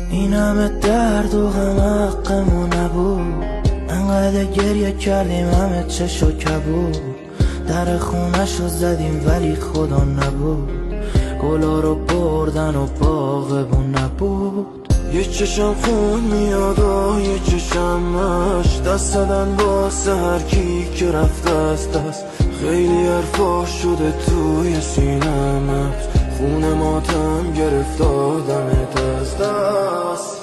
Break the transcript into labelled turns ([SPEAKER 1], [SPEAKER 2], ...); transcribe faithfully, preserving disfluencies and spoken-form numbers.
[SPEAKER 1] این همه درد و غم حقمون نبود، انقدر گریه کردیم همه چشو کبود. در خونه‌شو زدیم ولی خدا نبود، گلا رو بردن و باغبون نبود. یه چشم خون میاد و یه چشمش دست دادن واسه هر کی که رفته از دست. خیلی حرفا شده توی سینمت، خون ماتم گرفت آدمت از دست.